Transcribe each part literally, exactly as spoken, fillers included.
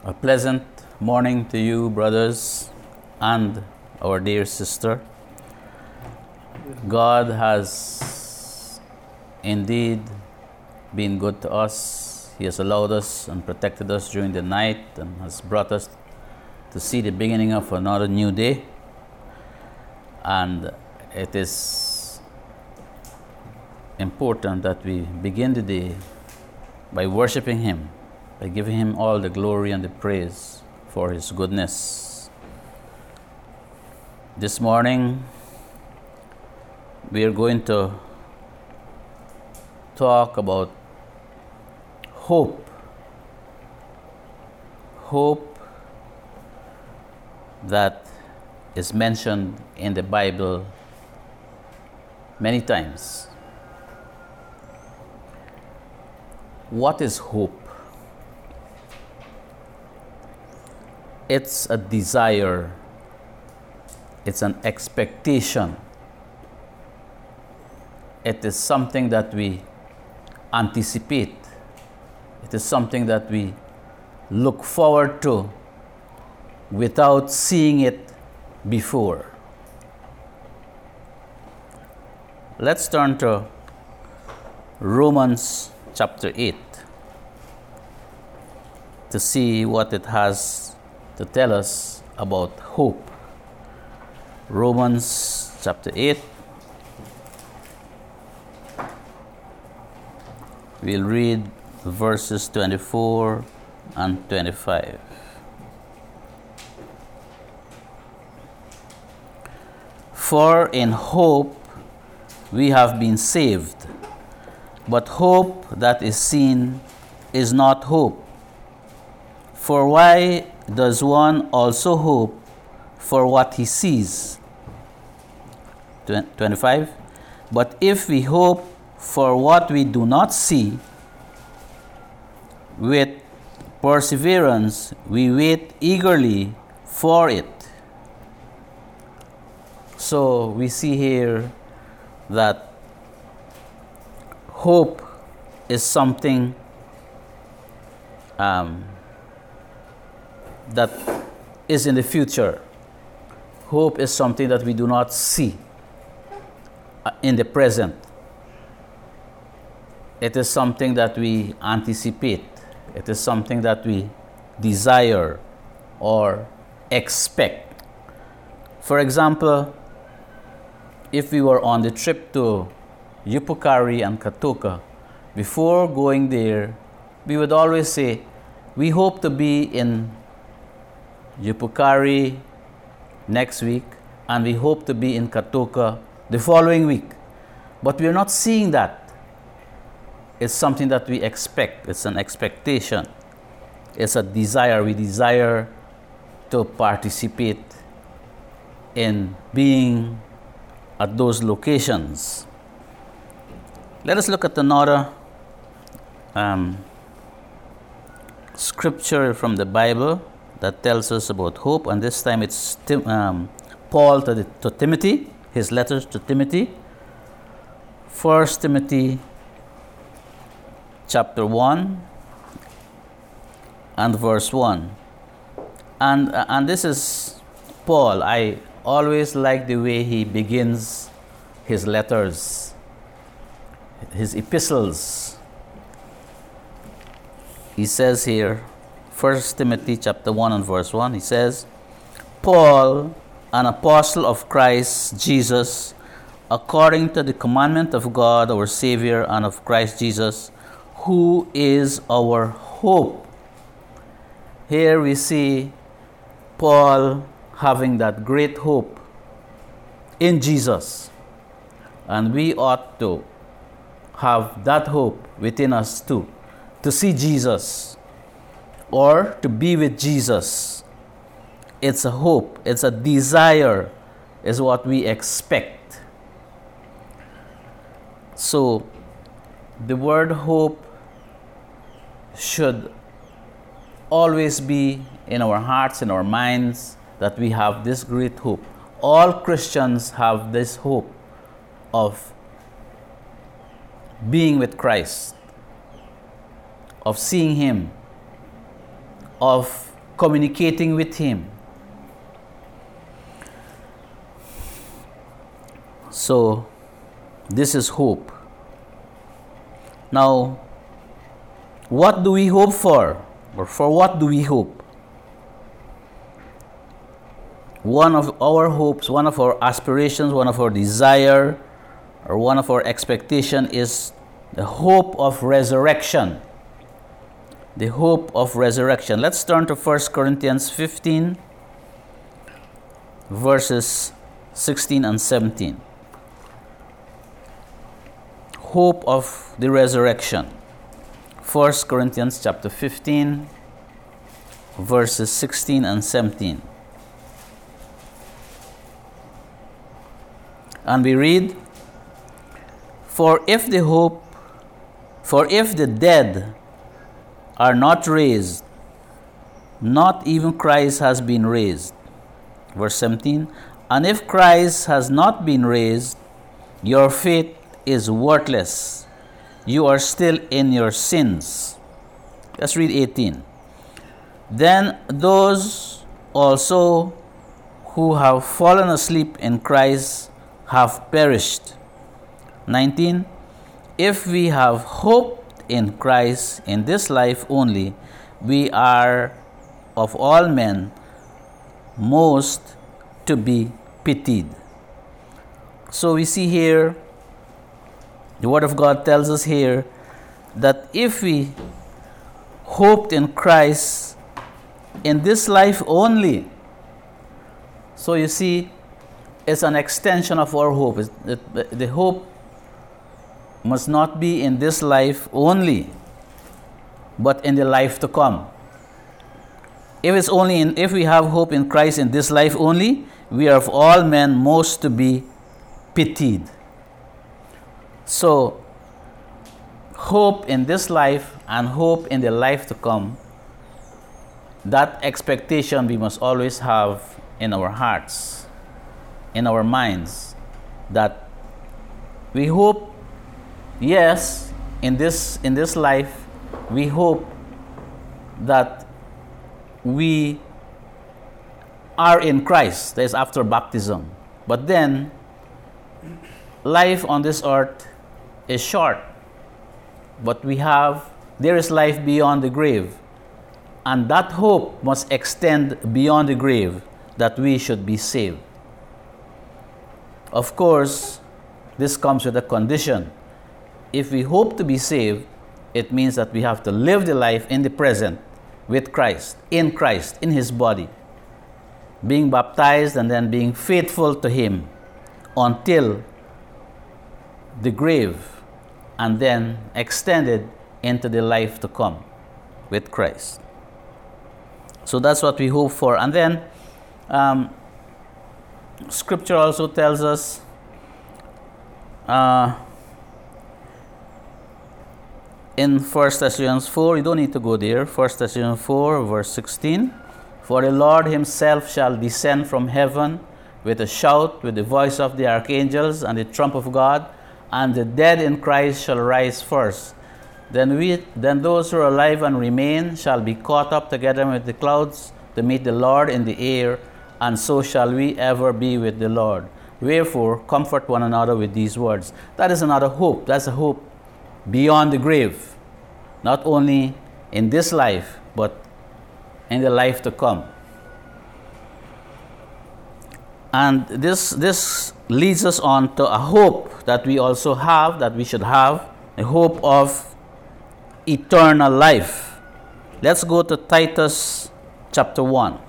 A pleasant morning to you, brothers, and our dear sister. God has indeed been good to us. He has allowed us and protected us during the night and has brought us to see the beginning of another new day. And it is important that we begin the day by worshiping Him, by giving Him all the glory and the praise for His goodness. This morning, we are going to talk about hope. Hope that is mentioned in the Bible many times. What is hope? It's a desire, it's an expectation. It is something that we anticipate. It is something that we look forward to without seeing it before. Let's turn to Romans chapter eight to see what it has to tell us about hope. Romans chapter eight. We'll read verses twenty-four and twenty-five. For in hope we have been saved, but hope that is seen is not hope. For why does one also hope for what he sees? twenty-five. But if we hope for what we do not see, with perseverance we wait eagerly for it. So we see here that hope is something um, that is in the future. Hope is something that we do not see uh, in the present. It is something that we anticipate. It is something that we desire or expect. For example, if we were on the trip to Yupukari and Katoka, before going there, we would always say, we hope to be in Yupukari next week, and we hope to be in Katoka the following week. But we are not seeing that. It's something that we expect. It's an expectation. It's a desire. We desire to participate in being at those locations. Let us look at another um, scripture from the Bible that tells us about hope, and this time it's Tim, um, Paul to, the, to Timothy, his letters to Timothy. First Timothy chapter one and verse one. And, uh, and this is Paul. I always like the way he begins his letters, his epistles. He says here, First Timothy chapter one and verse one, he says, Paul, an apostle of Christ Jesus, according to the commandment of God our Savior and of Christ Jesus, who is our hope. Here we see Paul having that great hope in Jesus. And we ought to have that hope within us too, to see Jesus or to be with Jesus. It's a hope, it's a desire, is what we expect. So, the word hope should always be in our hearts, in our minds, that we have this great hope. All Christians have this hope of being with Christ, of seeing Him, of communicating with Him. So, this is hope. Now, what do we hope for? Or for what do we hope? One of our hopes, one of our aspirations, one of our desire, or one of our expectation is the hope of resurrection. The hope of resurrection. Let's turn to First Corinthians fifteen, verses sixteen and seventeen. Hope of the resurrection. First Corinthians chapter fifteen, verses sixteen and seventeen. And we read, For if the hope, for if the dead are not raised, not even Christ has been raised. Verse seventeen, And if Christ has not been raised, your faith is worthless. You are still in your sins. Let's read eighteen. Then those also who have fallen asleep in Christ have perished. nineteen. If we have hope in Christ in this life only, we are of all men most to be pitied. So we see here, the Word of God tells us here that if we hoped in Christ in this life only, so you see, it's an extension of our hope. The, the hope must not be in this life only, but in the life to come. If it's only in, if we have hope in Christ in this life only, we are of all men most to be pitied. So, hope in this life and hope in the life to come, that expectation we must always have in our hearts, in our minds, that we hope, yes, in this in this life, we hope that we are in Christ. That is after baptism. But then, life on this earth is short. But we have, there is life beyond the grave. And that hope must extend beyond the grave, that we should be saved. Of course, this comes with a condition. If we hope to be saved, it means that we have to live the life in the present with Christ, in Christ, in His body, being baptized and then being faithful to Him until the grave, and then extended into the life to come with Christ. So that's what we hope for. And then um, Scripture also tells us uh, in First Thessalonians four, you don't need to go there, First Thessalonians four, verse sixteen, For the Lord Himself shall descend from heaven with a shout, with the voice of the archangels and the trump of God, and the dead in Christ shall rise first. Then we, then those who are alive and remain shall be caught up together with the clouds to meet the Lord in the air, and so shall we ever be with the Lord. Wherefore, comfort one another with these words. That is another hope. That's a hope beyond the grave. Not only in this life, but in the life to come. And this, this leads us on to a hope that we also have, that we should have, a hope of eternal life. Let's go to Titus chapter one.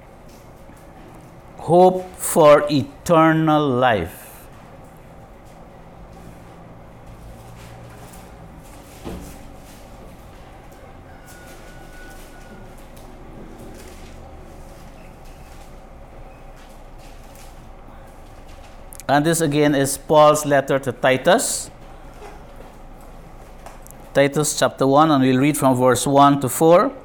Hope for eternal life. And this again is Paul's letter to Titus. Titus chapter one, and we'll read from verse one to four.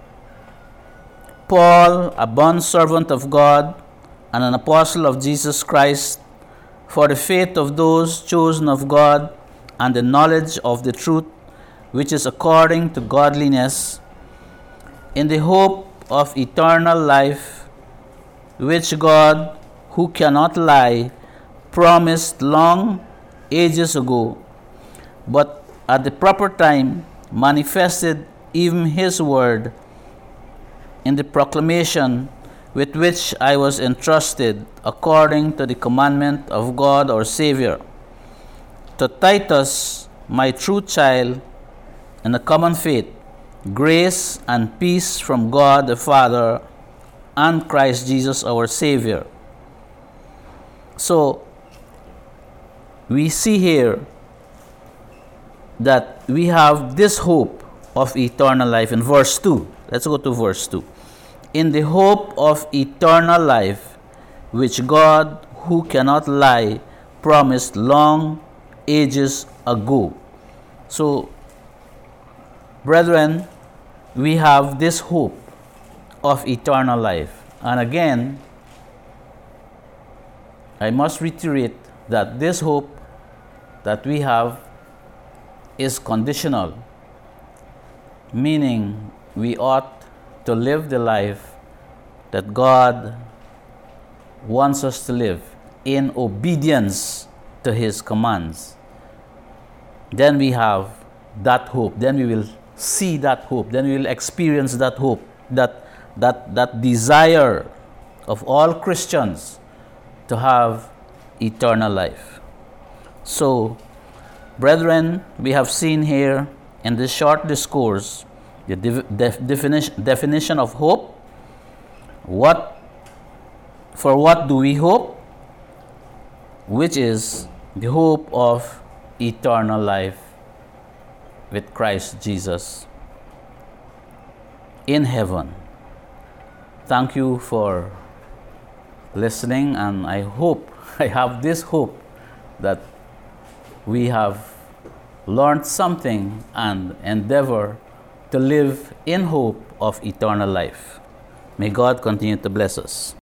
Paul, a bondservant of God and an apostle of Jesus Christ, for the faith of those chosen of God and the knowledge of the truth, which is according to godliness, in the hope of eternal life, which God, who cannot lie, promised long ages ago, but at the proper time manifested even his word in the proclamation with which I was entrusted according to the commandment of God our Savior. To Titus, my true child in the common faith, grace and peace from God the Father and Christ Jesus our Savior. So, we see here that we have this hope of eternal life in verse two. Let's go to verse two. In the hope of eternal life, which God, who cannot lie, promised long ages ago. So, brethren, we have this hope of eternal life. And again, I must reiterate that this hope that we have is conditional, meaning we ought to live the life that God wants us to live in obedience to His commands. Then we have that hope. Then we will see that hope. Then we will experience that hope, that that that desire of all Christians to have eternal life. So, brethren, we have seen here in this short discourse the def- definition, definition of hope. What, for what do we hope? Which is the hope of eternal life with Christ Jesus in heaven. Thank you for listening, and I hope, I have this hope that we have learned something and endeavor to live in hope of eternal life. May God continue to bless us.